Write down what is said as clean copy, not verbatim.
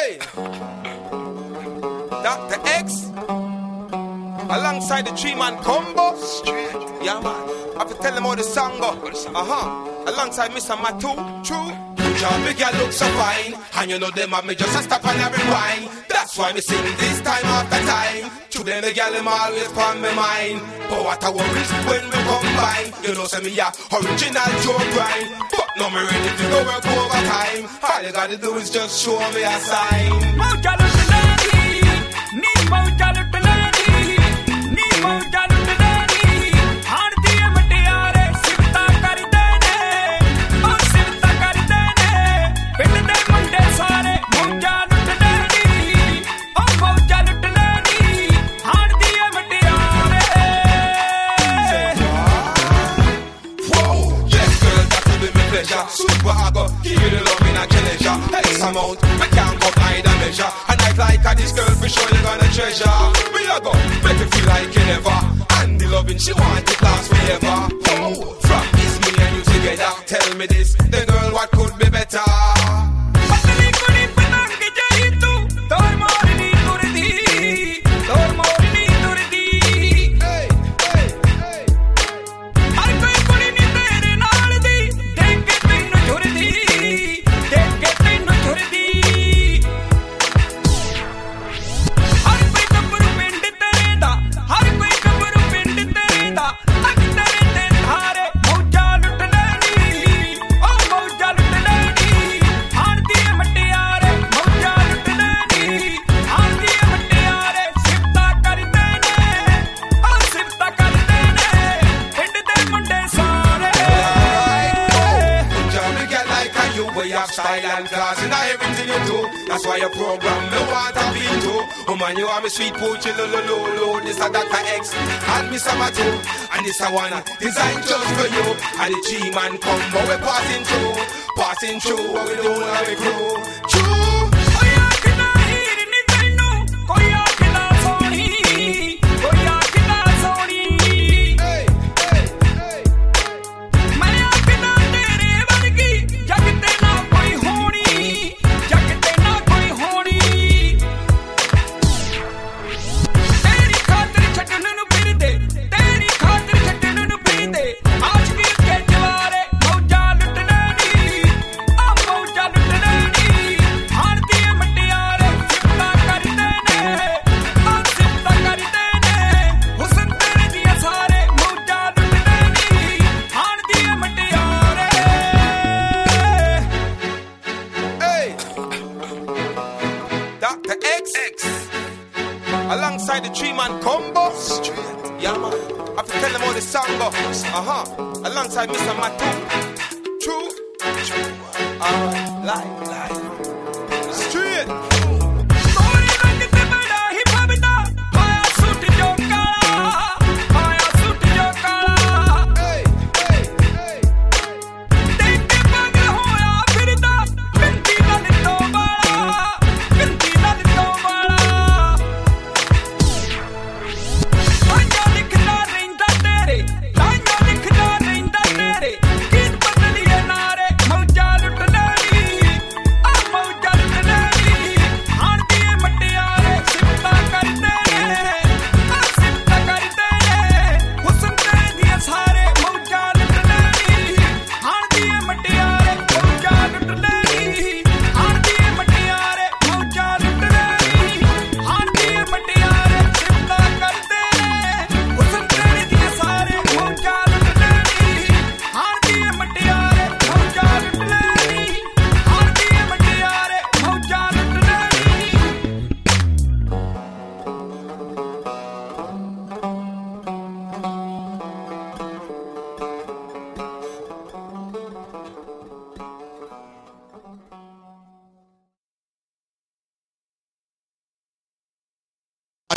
Hey, Dr. X, alongside the 3-man combo. Yeah, man. I have to tell them how the song go. Alongside Mr. Matu. True. Your big girl look so fine, and you know them have me just a stop and a rewind. That's why me sing this time after time. To them the girl them always on my mind. But what I worries when we combine. You know say me a original Joe grind. But now me ready to go work overtime. All you gotta do is just show me a sign. Super I go give you the love in a pleasure. X amount, I can't go by the measure. And I like this girl for sure you're gonna treasure. We a go, make you feel like you never. And the loving she want it last forever. Oh, from is me and you together. Tell me this, the girl what could be better? Style and class in everything you do. That's why your program me want to be too. Oh man, you are me sweet poochie lo. This a Dr. X and Mr. Matu. And this a one designed just for you. And the 3-man combo we passing through. What we do now we crew. True. Dr. X, alongside the 3-man combo. Yeah, man. I have to tell them how the song go. Alongside Mr. Matu. True. Live. Straight.